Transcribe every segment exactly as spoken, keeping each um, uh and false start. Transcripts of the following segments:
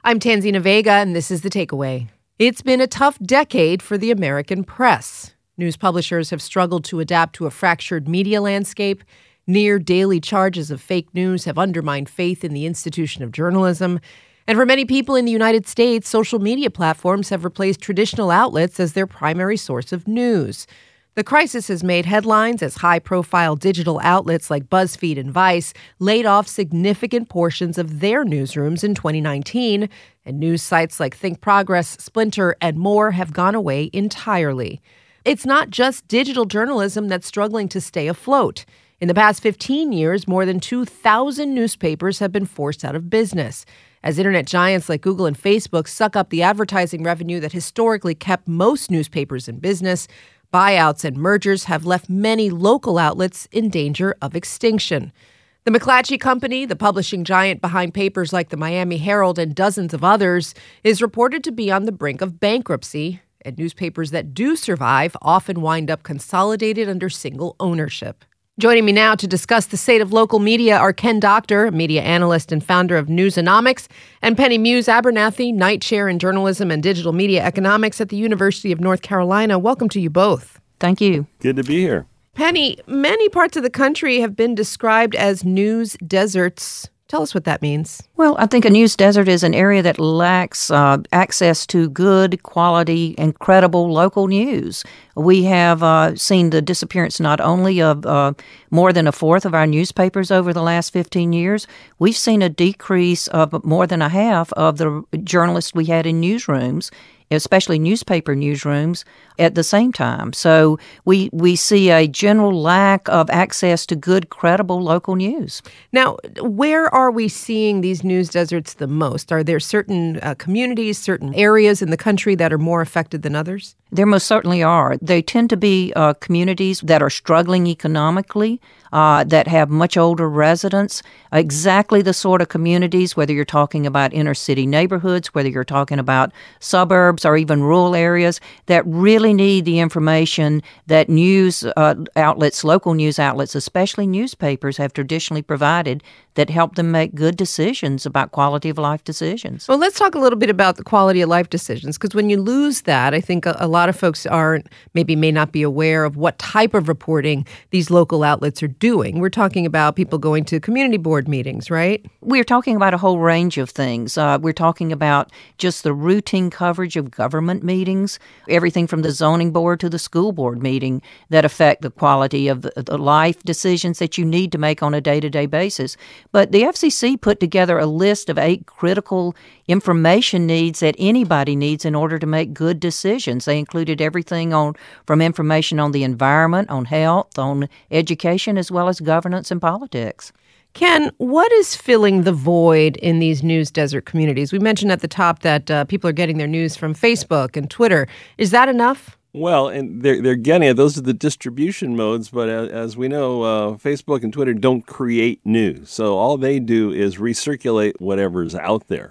I'm Tanzina Vega, and this is The Takeaway. It's been a tough decade for the American press. News publishers have struggled to adapt to a fractured media landscape. Near daily charges of fake news have undermined faith in the institution of journalism. And for many people in the United States, social media platforms have replaced traditional outlets as their primary source of news. The crisis has made headlines as high-profile digital outlets like BuzzFeed and Vice laid off significant portions of their newsrooms in twenty nineteen, and news sites like Think Progress, Splinter, and more have gone away entirely. It's not just digital journalism that's struggling to stay afloat. In the past fifteen years, more than two thousand newspapers have been forced out of business. As internet giants like Google and Facebook suck up the advertising revenue that historically kept most newspapers in business, buyouts and mergers have left many local outlets in danger of extinction. The McClatchy Company, the publishing giant behind papers like the Miami Herald and dozens of others, is reported to be on the brink of bankruptcy, and newspapers that do survive often wind up consolidated under single ownership. Joining me now to discuss the state of local media are Ken Doctor, a media analyst and founder of Newsonomics, and Penny Muse Abernathy, Knight Chair in Journalism and Digital Media Economics at the University of North Carolina. Welcome to you both. Thank you. Good to be here. Penny, many parts of the country have been described as news deserts. Tell us what that means. Well, I think a news desert is an area that lacks uh, access to good, quality, and credible local news. We have uh, seen the disappearance not only of uh, more than a fourth of our newspapers over the last fifteen years, we've seen a decrease of more than a half of the journalists we had in newsrooms, especially newspaper newsrooms, at the same time. So we we see a general lack of access to good, credible local news. Now, where are we seeing these news deserts the most? Are there certain uh, communities, certain areas in the country that are more affected than others? There most certainly are. They tend to be uh, communities that are struggling economically, uh, that have much older residents, exactly the sort of communities, whether you're talking about inner city neighborhoods, whether you're talking about suburbs or even rural areas, that really need the information that news uh, outlets, local news outlets, especially newspapers, have traditionally provided that help them make good decisions about quality of life decisions. Well, let's talk a little bit about the quality of life decisions, because when you lose that, I think a, a lot of folks aren't, maybe may not be aware of what type of reporting these local outlets are doing. We're talking about people going to community board meetings, right? We're talking about a whole range of things. Uh, we're talking about just the routine coverage of government meetings, everything from the zoning board to the school board meeting that affect the quality of the, the life decisions that you need to make on a day-to-day basis. But the F C C put together a list of eight critical information needs that anybody needs in order to make good decisions. They included everything on from information on the environment, on health, on education, as well as governance and politics. Ken, what is filling the void in these news desert communities? We mentioned at the top that uh, people are getting their news from Facebook and Twitter. Is that enough? Well, and they're, they're getting it. Those are the distribution modes, but as, as we know, uh, Facebook and Twitter don't create news. So all they do is recirculate whatever's out there.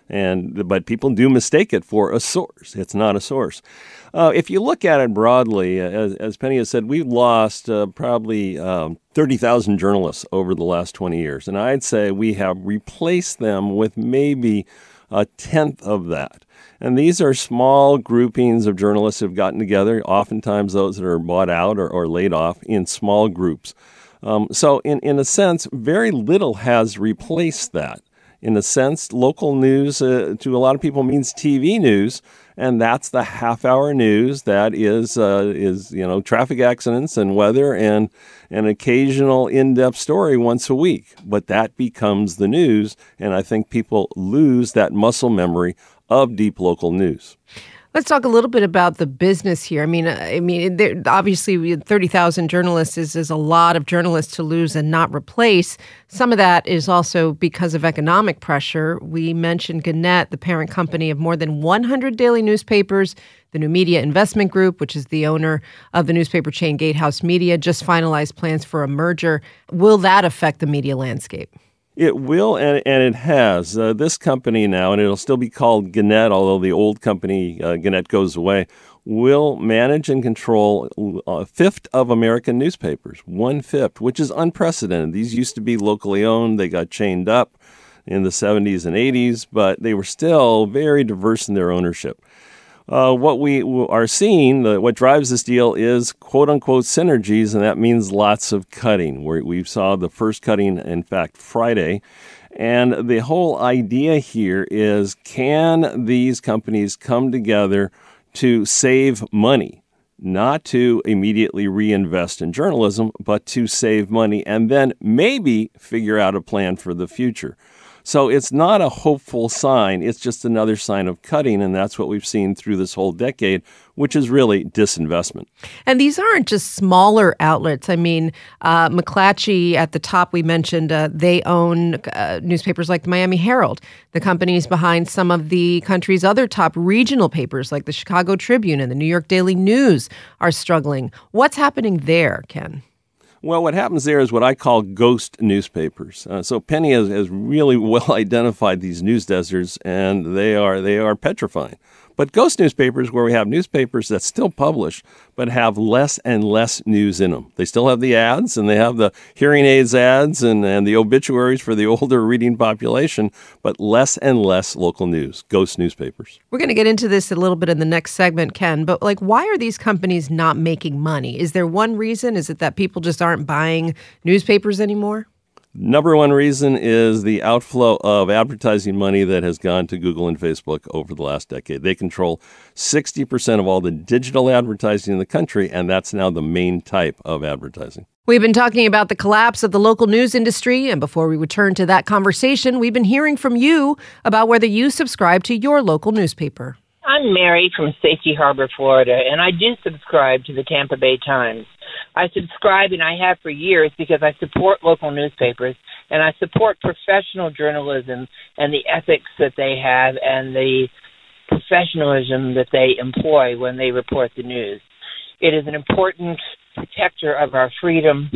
And but people do mistake it for a source. It's not a source. Uh, if you look at it broadly, as, as Penny has said, we've lost uh, probably um, thirty thousand journalists over the last twenty years. And I'd say we have replaced them with maybe a tenth of that. And these are small groupings of journalists who have gotten together, oftentimes those that are bought out or, or laid off in small groups. Um, so in, in a sense, very little has replaced that. In a sense, local news uh, to a lot of people means T V news, and that's the half-hour news that is uh, is you know traffic accidents and weather and an occasional in-depth story once a week. But that becomes the news, and I think people lose that muscle memory of deep local news. Let's talk a little bit about the business here. I mean, I mean, there, obviously, we had thirty thousand journalists is, is a lot of journalists to lose and not replace. Some of that is also because of economic pressure. We mentioned Gannett, the parent company of more than one hundred daily newspapers. The New Media Investment Group, which is the owner of the newspaper chain Gatehouse Media, just finalized plans for a merger. Will that affect the media landscape? It will, and, and it has. Uh, this company now, and it'll still be called Gannett, although the old company, uh, Gannett, goes away, will manage and control a fifth of American newspapers, one-fifth, which is unprecedented. These used to be locally owned. They got chained up. in the seventies and eighties, but they were still very diverse in their ownership. Uh, what we are seeing, uh, what drives this deal is quote-unquote synergies, and that means lots of cutting. We're, we saw the first cutting, in fact, Friday. And the whole idea here is, can these companies come together to save money? Not to immediately reinvest in journalism, but to save money and then maybe figure out a plan for the future. So it's not a hopeful sign. It's just another sign of cutting, and that's what we've seen through this whole decade, which is really disinvestment. And these aren't just smaller outlets. I mean, uh, McClatchy at the top, we mentioned, uh, they own uh, newspapers like the Miami Herald. The companies behind some of the country's other top regional papers like the Chicago Tribune and the New York Daily News are struggling. What's happening there, Ken? Well, what happens there is what I call ghost newspapers. Uh, so Penny has, has really well identified these news deserts, and they are they are petrifying. But ghost newspapers, where we have newspapers that still publish, but have less and less news in them. They still have the ads, and they have the hearing aids ads and, and the obituaries for the older reading population, but less and less local news, ghost newspapers. We're going to get into this a little bit in the next segment, Ken, but like, why are these companies not making money? Is there one reason? Is it that people just aren't buying newspapers anymore? Number one reason is the outflow of advertising money that has gone to Google and Facebook over the last decade. They control sixty percent of all the digital advertising in the country, and that's now the main type of advertising. We've been talking about the collapse of the local news industry, and before we return to that conversation, we've been hearing from you about whether you subscribe to your local newspaper. I'm Mary from Safety Harbor, Florida, and I do subscribe to the Tampa Bay Times. I subscribe, and I have for years, because I support local newspapers, and I support professional journalism and the ethics that they have and the professionalism that they employ when they report the news. It is an important protector of our freedom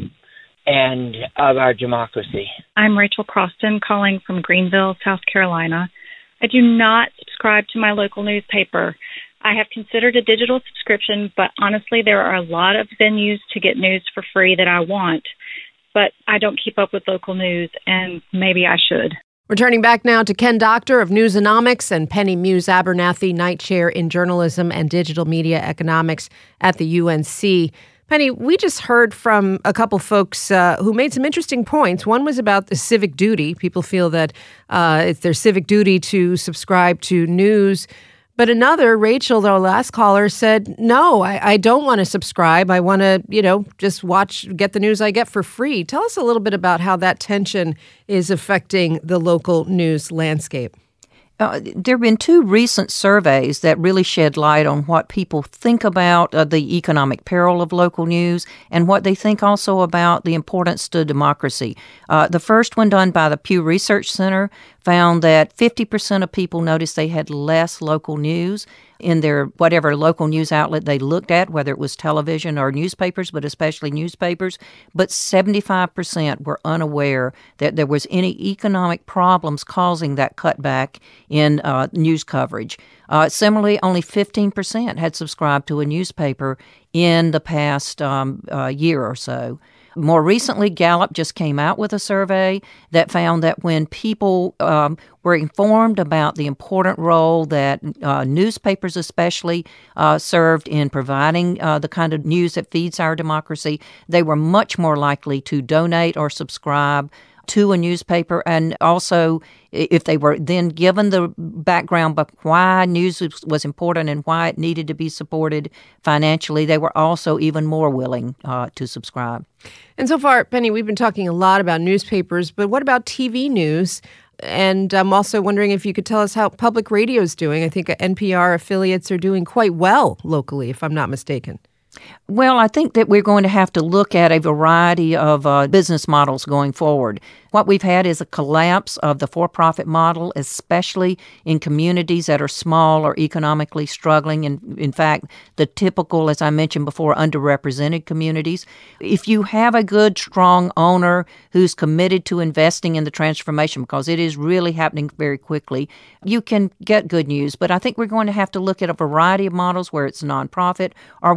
and of our democracy. I'm Rachel Croston, calling from Greenville, South Carolina. I do not subscribe to my local newspaper. I have considered a digital subscription, but honestly, there are a lot of venues to get news for free that I want. But I don't keep up with local news, and maybe I should. Returning back now to Ken Doctor of Newsonomics and Penny Muse Abernathy, Knight Chair in Journalism and Digital Media Economics at the U N C. Penny, we just heard from a couple folks uh, who made some interesting points. One was about the civic duty. People feel that uh, it's their civic duty to subscribe to news. But another, Rachel, our last caller, said, no, I, I don't want to subscribe. I want to, you know, just watch, get the news I get for free. Tell us a little bit about how that tension is affecting the local news landscape. Uh, there have been two recent surveys that really shed light on what people think about uh, the economic peril of local news and what they think also about the importance to democracy. Uh, the first one, done by the Pew Research Center, found that fifty percent of people noticed they had less local news in their whatever local news outlet they looked at, whether it was television or newspapers, but especially newspapers. But seventy-five percent were unaware that there was any economic problems causing that cutback in uh, news coverage. Uh, similarly, only fifteen percent had subscribed to a newspaper in the past um, uh, year or so. More recently, Gallup just came out with a survey that found that when people um, were informed about the important role that uh, newspapers especially uh, served in providing uh, the kind of news that feeds our democracy, they were much more likely to donate or subscribe to a newspaper. And also, if they were then given the background of why news was important and why it needed to be supported financially, they were also even more willing uh, to subscribe. And so far, Penny, we've been talking a lot about newspapers, but what about T V news? And I'm also wondering if you could tell us how public radio is doing. I think N P R affiliates are doing quite well locally, if I'm not mistaken. Well, I think that we're going to have to look at a variety of uh, business models going forward. What we've had is a collapse of the for-profit model, especially in communities that are small or economically struggling. And in fact, the typical, as I mentioned before, underrepresented communities. If you have a good, strong owner who's committed to investing in the transformation, because it is really happening very quickly, you can get good news. But I think we're going to have to look at a variety of models where it's nonprofit or whether it's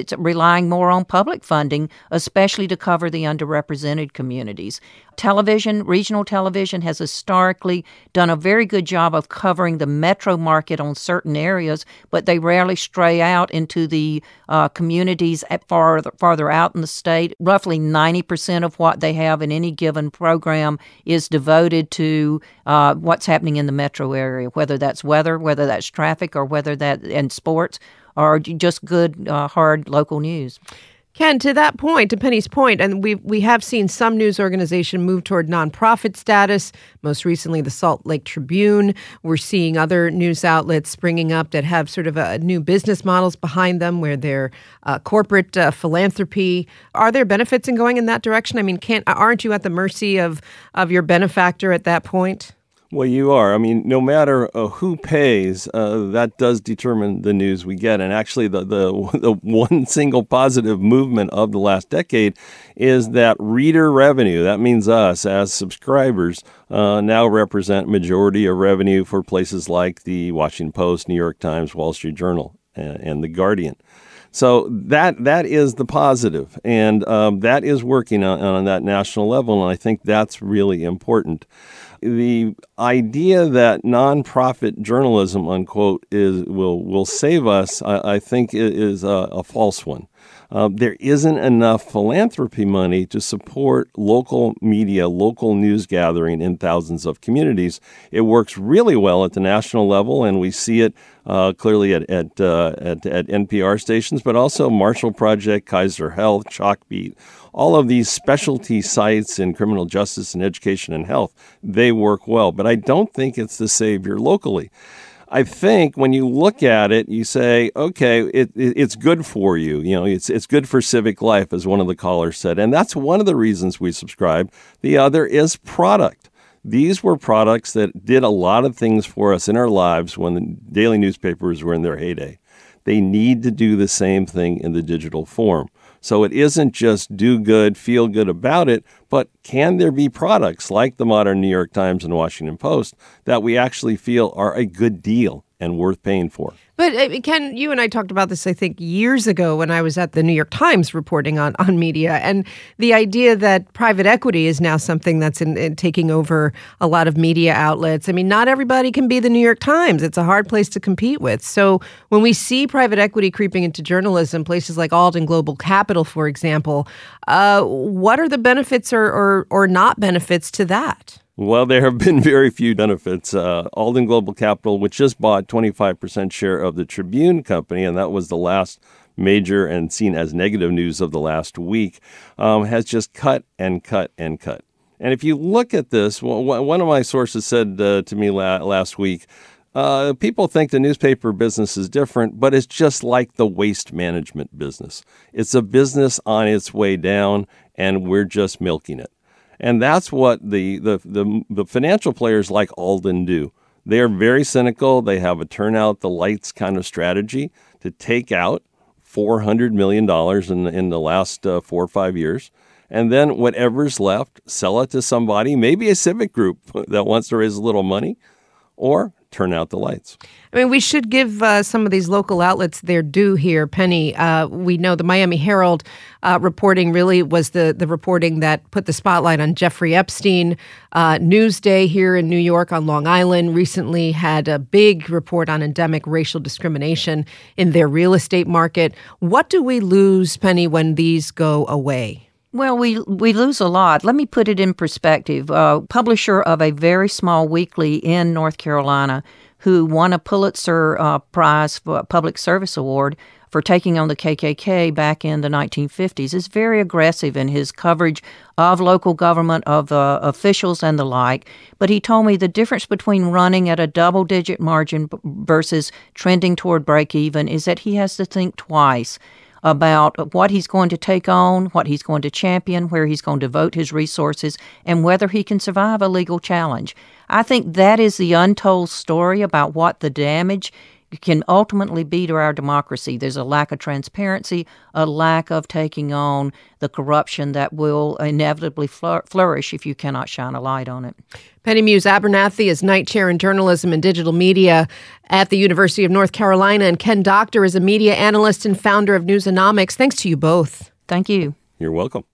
it's relying more on public funding, especially to cover the underrepresented communities. Television, regional television, has historically done a very good job of covering the metro market on certain areas, but they rarely stray out into the uh, communities at farther, farther out in the state. Roughly ninety percent of what they have in any given program is devoted to uh, what's happening in the metro area, whether that's weather, whether that's traffic, or whether that and sports, or just good, uh, hard local news. Ken, to that point, to Penny's point, and we we have seen some news organization move toward nonprofit status, most recently the Salt Lake Tribune. We're seeing other news outlets springing up that have sort of a new business models behind them where they're uh, corporate uh, philanthropy. Are there benefits in going in that direction? I mean, can't aren't you at the mercy of, of your benefactor at that point? Well, you are. I mean, no matter uh, who pays, uh, that does determine the news we get. And actually, the, the the one single positive movement of the last decade is that reader revenue, that means us as subscribers, uh, now represent majority of revenue for places like the Washington Post, New York Times, Wall Street Journal, and, and The Guardian. So that that is the positive, and um, that is working on, on that national level, and I think that's really important. The idea that nonprofit journalism, unquote, is will will save us, I, I think, is a, a false one. Uh, there isn't enough philanthropy money to support local media, local news gathering in thousands of communities. It works really well at the national level, and we see it uh, clearly at at, uh, at at N P R stations, but also Marshall Project, Kaiser Health, Chalkbeat, all of these specialty sites in criminal justice and education and health. They work well, but I don't think it's the savior locally. I think when you look at it, you say, okay, it, it, it's good for you. You know, it's it's good for civic life, as one of the callers said. And that's one of the reasons we subscribe. The other is product. These were products that did a lot of things for us in our lives when the daily newspapers were in their heyday. They need to do the same thing in the digital form. So it isn't just do good, feel good about it, but can there be products like the modern New York Times and Washington Post that we actually feel are a good deal and worth paying for? But uh, Ken, you and I talked about this, I think, years ago when I was at the New York Times reporting on, on media, and the idea that private equity is now something that's in, in taking over a lot of media outlets. I mean, not everybody can be the New York Times. It's a hard place to compete with. So when we see private equity creeping into journalism, places like Alden Global Capital, for example, uh, what are the benefits or, or, or not benefits to that? Well, there have been very few benefits. Uh, Alden Global Capital, which just bought twenty-five percent share of the Tribune Company, and that was the last major and seen as negative news of the last week, um, has just cut and cut and cut. And if you look at this, well, one of my sources said uh, to me la- last week, uh, people think the newspaper business is different, but it's just like the waste management business. It's a business on its way down, and we're just milking it. And that's what the, the, the, the financial players like Alden do. They are very cynical. They have a turn out the lights kind of strategy to take out four hundred million dollars in the, in the last uh, four or five years. And then whatever's left, sell it to somebody, maybe a civic group that wants to raise a little money, or turn out the lights. I mean, we should give uh, some of these local outlets their due here, Penny. Uh, we know the Miami Herald uh, reporting really was the, the reporting that put the spotlight on Jeffrey Epstein. Uh, Newsday here in New York on Long Island recently had a big report on endemic racial discrimination in their real estate market. What do we lose, Penny, when these go away? Well, we we lose a lot. Let me put it in perspective. Uh, publisher of a very small weekly in North Carolina who won a Pulitzer uh, Prize for a Public Service Award for taking on the K K K back in the nineteen fifties is very aggressive in his coverage of local government, of uh, officials and the like. But he told me the difference between running at a double-digit margin versus trending toward break-even is that he has to think twice about what he's going to take on, what he's going to champion, where he's going to devote his resources, and whether he can survive a legal challenge. I think that is the untold story about what the damage can ultimately be to our democracy. There's a lack of transparency, a lack of taking on the corruption that will inevitably flourish if you cannot shine a light on it. Penny Muse-Abernathy is Knight Chair in Journalism and Digital Media at the University of North Carolina, and Ken Doctor is a media analyst and founder of Newsonomics. Thanks to you both. Thank you. You're welcome.